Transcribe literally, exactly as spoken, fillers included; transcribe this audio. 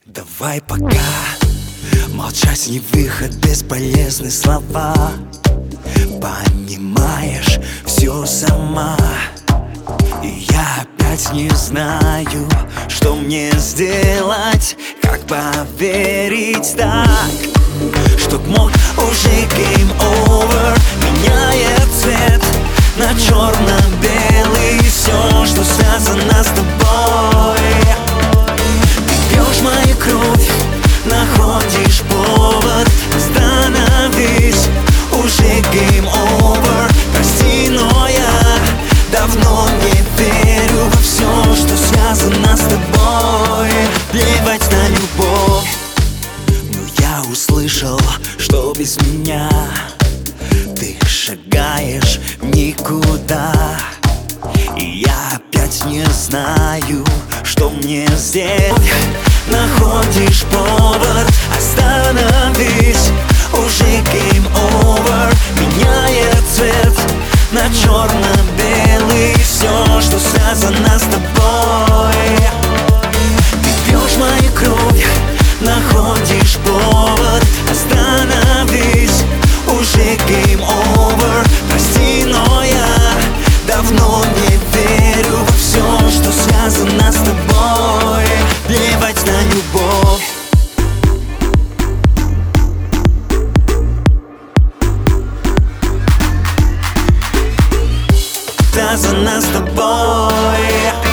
Давай пока молчать не выход, бесполезны слова. Понимаешь все сама, и я опять не знаю, что мне сделать, как поверить так, чтоб мог уже game over. Меняет цвет на черно-белый все, что связано с тобой. Ты пьешь мою кровь, находишь повод. Остановись, уже game over. Прости, но я давно не верю во все, что связано с тобой. Плевать на любовь, но я услышал, что без меня ты шагаешь никуда. И я опять не знаю, что мне сделать. Находишь повод, остановись, уже game over. Меняет цвет на черно-белый все, что связано с тобой. Ты пьешь мою кровь, находишь повод. Остановись, уже game over. Прости, но я давно не верю во все, что связано с тобой. Плевать на любовь. Связано с тобой.